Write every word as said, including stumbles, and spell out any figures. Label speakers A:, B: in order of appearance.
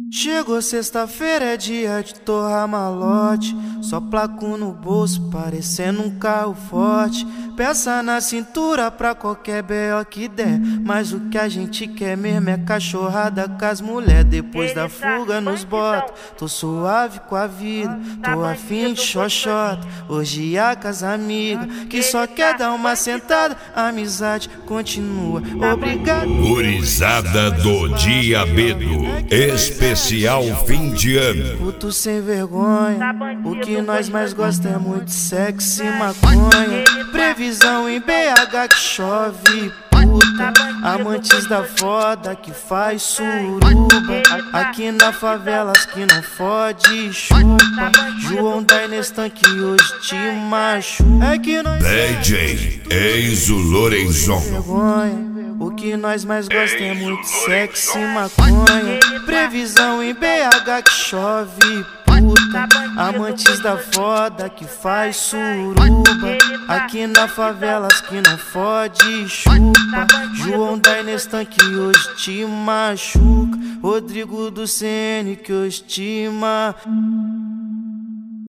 A: Chegou sexta-feira, é dia de torrar malote. Só placo no bolso, parecendo um carro forte. Peça na cintura pra qualquer B O que der. Mas o que a gente quer mesmo é cachorrada com as mulher. Depois da fuga nos bota, tô suave com a vida. Tô afim de xoxota, hoje a com as amigas. Que só quer dar uma sentada, a amizade continua. Obrigado.
B: Gurizada do Diabedo, especial fim de ano.
A: Puto sem vergonha, o que nós mais gostamos é muito sexo e maconha. Previsão em B H que chove, puta. Amantes da foda que faz suruba. Aqui na favela as que não fode chupa. João da Inestan que hoje te machuca. É que nós
B: D J Enzo Lorenzon.
A: vergonha. O que nós mais gostamos é muito sexo e maconha. Previsão em B H que chove, puta. Amantes da foda que faz suruba. Aqui na favela as que não fode chupa. João da Inestan que hoje te machuca. Rodrigo do C N que hoje te machuca.